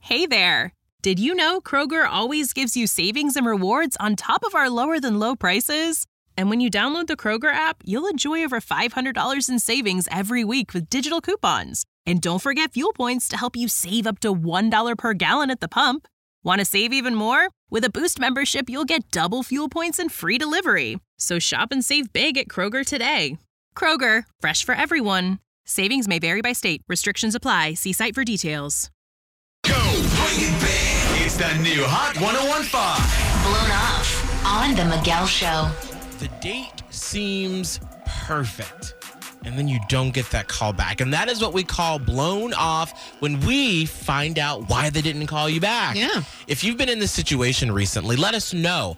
Hey there! Did you know Kroger always gives you savings and rewards on top of our lower-than-low prices? And when you download the Kroger app, you'll enjoy over $500 in savings every week with digital coupons. And don't forget fuel points to help you save up to $1 per gallon at the pump. Want to save even more? With a Boost membership, you'll get double fuel points and free delivery. So shop and save big at Kroger today. Kroger, fresh for everyone. Savings may vary by state. Restrictions apply. See site for details. Go, bring it back. It's the new Hot 101.5. Blown Off on The Miguel Show. The date seems perfect, and then you don't get that call back. And that is what we call blown off when we find out why they didn't call you back. Yeah. If you've been in this situation recently, let us know.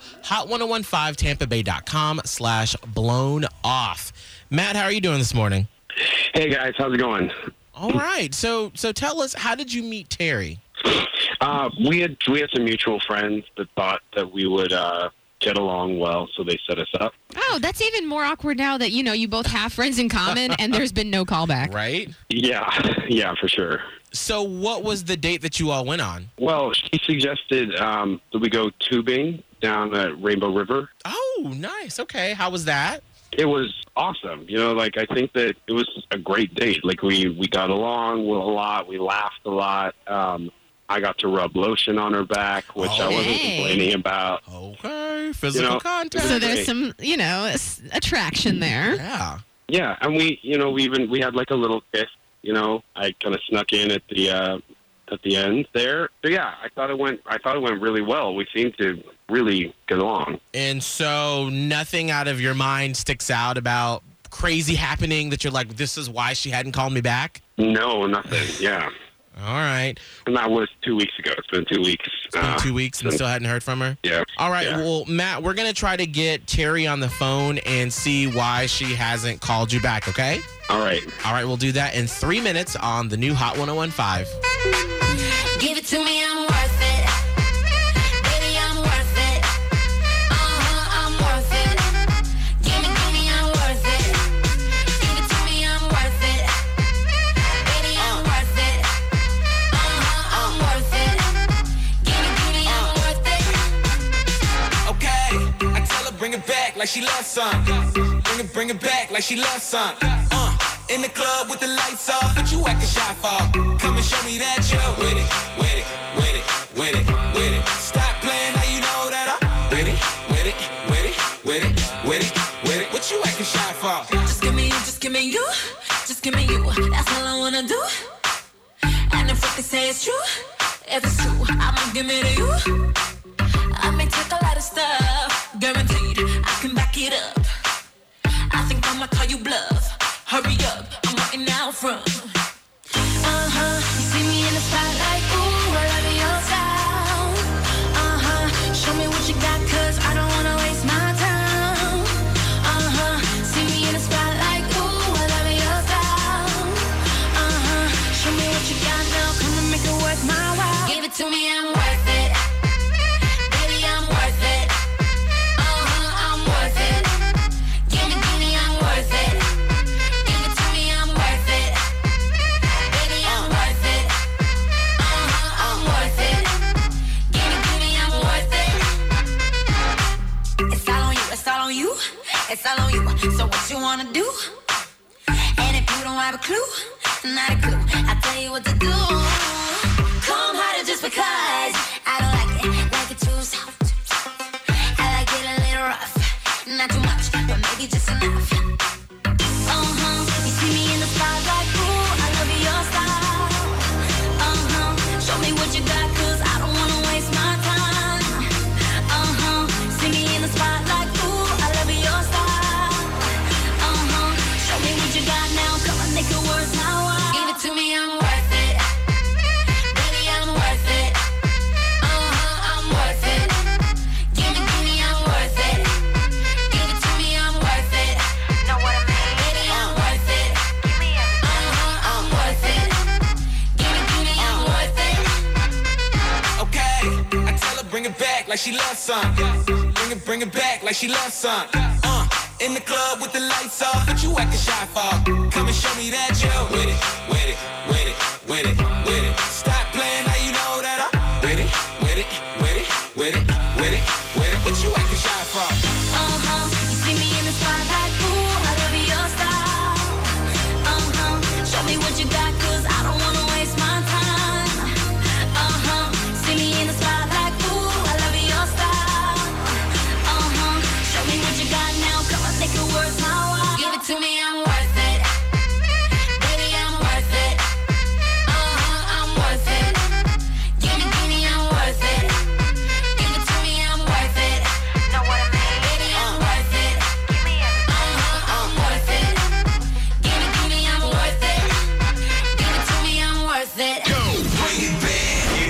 Hot1015tampabay.com/blown off. Matt, how are you doing this morning? Hey guys, how's it going? All right. So tell us, how did you meet Terry? We had some mutual friends that thought that we would get along well, so they set us up. Oh, that's even more awkward now that, you both have friends in common and there's been no callback. Right? Yeah, for sure. So what was the date that you all went on? Well, she suggested that we go tubing down at Rainbow River. Oh, nice. Okay. How was that? It was awesome. I think that it was a great date. Like, we got along a lot. We laughed a lot. I got to rub lotion on her back, which I wasn't complaining about. Okay. Physical contact. So there's some, attraction there. Yeah. Yeah, and we had like a little kiss. I kind of snuck in at the end there. So yeah, I thought it went really well. We seemed to really get along. And so nothing out of your mind sticks out about crazy happening that you're like, this is why she hadn't called me back? No, nothing. Yeah. All right. And that was 2 weeks ago. It's been 2 weeks. It's been 2 weeks and still hadn't heard from her? Yeah. All right. Yeah. Well, Matt, we're going to try to get Terry on the phone and see why she hasn't called you back, okay? All right. All right. We'll do that in 3 minutes on the new Hot 101.5. Give it to me, I'm worth it. Baby, I'm worth it. I'm worth it. Give me, I'm worth it. Give it to me, I'm worth it. Baby, I'm worth it. I'm worth it. Give me, I'm worth it. Okay, I tell her bring it back like she loves some. Bring it back like she loves some. In the club with the lights off, but you acting shy for. Come and show me that you're with it. Stop playing, now you know that I'm with it. What you acting shy for? Just give me you. Just give me you. That's all I wanna do. And if what they say is true, if it's true, I'ma give it to you. I may take a lot of stuff, guaranteed I can back it up. I think I'ma call you bluff. Hurry up, I'm waiting out front. You see me in the spotlight, ooh, I love your style. Show me what you got, cause I don't wanna waste my time. See me in the spotlight, ooh, I love your style. Show me what you got now, come and make it worth my while. Give it to me, I'm worth it. Baby, I'm worth it. I'm worth it. Give me, I'm worth it. Give it to me, I'm worth it. Baby, I'm worth it. I'm worth it. Give me, I'm worth it. It's all on you, it's all on you. It's all on you. So what you wanna do? And if you don't have a clue, not a clue, I'll tell you what to do. Come harder just because I don't like it too soft. I like it a little rough, not too much, but maybe just enough. You see me in the spotlight, ooh, I love your style. Show me what you got, cause I don't wanna waste my time. See me in the spotlight, ooh, I love your style. Show me what you got now, come on, make it worth my while. Give it to me, I'm worth it. Baby, I'm worth it. I'm worth it. Give me, I'm worth it. Give it to me, I'm worth it. Know what I mean? Baby, I'm worth it. Give me everything. I'm worth it. Give me, I'm worth it. Okay, I tell her bring it back like she loves some. Bring it back like she loves some. In the club with the lights off, but you acting shy for. Come and show me that you're with it. Stop playing, now you know that I'm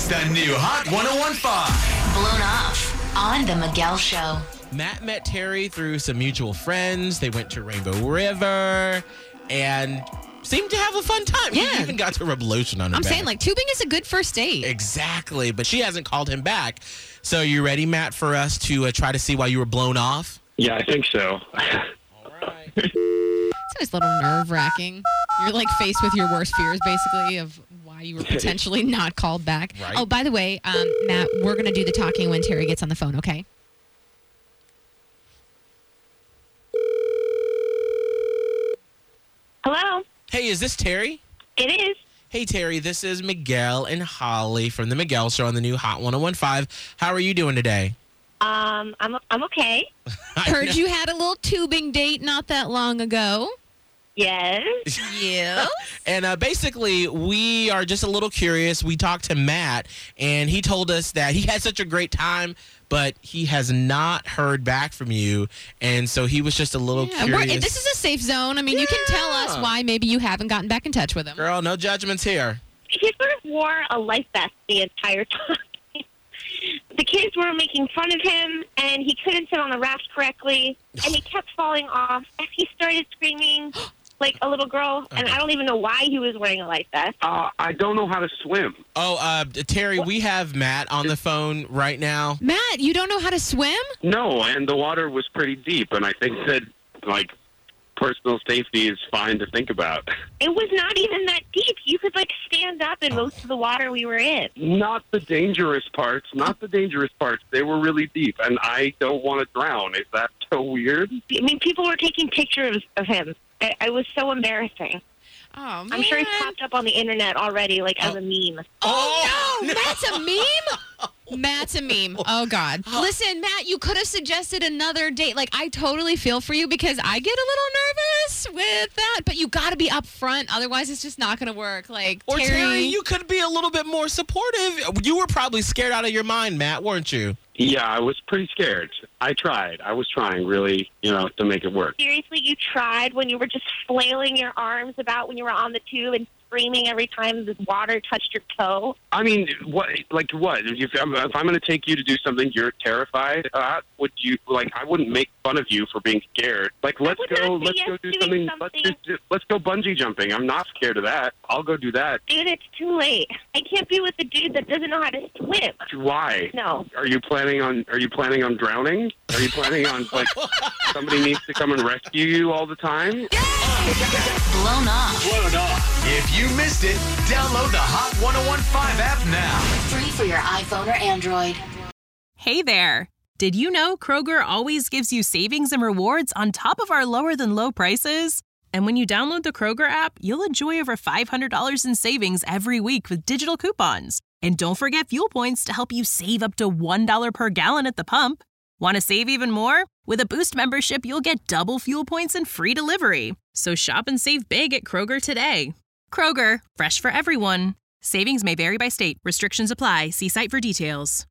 the new Hot 101.5. Blown Off on The Miguel Show. Matt met Terry through some mutual friends. They went to Rainbow River and seemed to have a fun time. Yeah. He even got to rub lotion on her I'm back. saying, like, tubing is a good first date. Exactly, but she hasn't called him back. So you ready, Matt, for us to try to see why you were blown off? Yeah, I think so. All right. It's always a little nerve-wracking. You're, like, faced with your worst fears, basically, of why you were potentially not called back. Right. Oh, by the way, Matt, we're going to do the talking when Terry gets on the phone, okay? Hello, Hey, is this Terry? it is. Hey, Terry, this is Miguel and Holly from The Miguel Show on the new Hot 101.5. How are you doing today? I'm okay. Heard you had a little tubing date not that long ago. Yes. Yeah. And basically, we are just a little curious. We talked to Matt, and he told us that he had such a great time, but he has not heard back from you. And so he was just a little curious. This is a safe zone. I mean, you can tell us why maybe you haven't gotten back in touch with him. Girl, no judgments here. He sort of wore a life vest the entire time. The kids were making fun of him, and he couldn't sit on the raft correctly, and he kept falling off. And he started screaming like a little girl, and I don't even know why he was wearing a life vest. I don't know how to swim. Oh, Terry, we have Matt on the phone right now. Matt, you don't know how to swim? No, and the water was pretty deep, and I think that, like, personal safety is fine to think about. It was not even that deep. You could, like, stand up in most of the water we were in. Not the dangerous parts. They were really deep, and I don't want to drown. Is that so weird? I mean, people were taking pictures of him. It was so embarrassing. Oh, man. I'm sure he's popped up on the internet already, like, as a meme. Oh, no! Matt's a meme? Matt's a meme. Oh, God. Listen, Matt, you could have suggested another date. Like, I totally feel for you because I get a little nervous with that, but you got to be upfront. Otherwise, it's just not going to work. Like, Or Terry, you could be a little bit more supportive. You were probably scared out of your mind, Matt, weren't you? Yeah, I was pretty scared. I tried. I was trying really, to make it work. Seriously, you tried when you were just flailing your arms about when you were on the tube and screaming every time the water touched your toe? I mean, what? If I'm going to take you to do something you're terrified at, would you, I wouldn't make fun of you for being scared. Let's go do something. Let's go bungee jumping. I'm not scared of that. I'll go do that. Dude, it's too late. I can't be with a dude that doesn't know how to swim. Why? No. Are you planning on drowning? Are you planning on, somebody needs to come and rescue you all the time? Blown Off. If you missed it, download the Hot 101.5 app now. Free for your iPhone or Android. Hey there. Did you know Kroger always gives you savings and rewards on top of our lower than low prices? And when you download the Kroger app, you'll enjoy over $500 in savings every week with digital coupons. And don't forget fuel points to help you save up to $1 per gallon at the pump. Want to save even more? With a Boost membership, you'll get double fuel points and free delivery. So shop and save big at Kroger today. Kroger, fresh for everyone. Savings may vary by state. Restrictions apply. See site for details.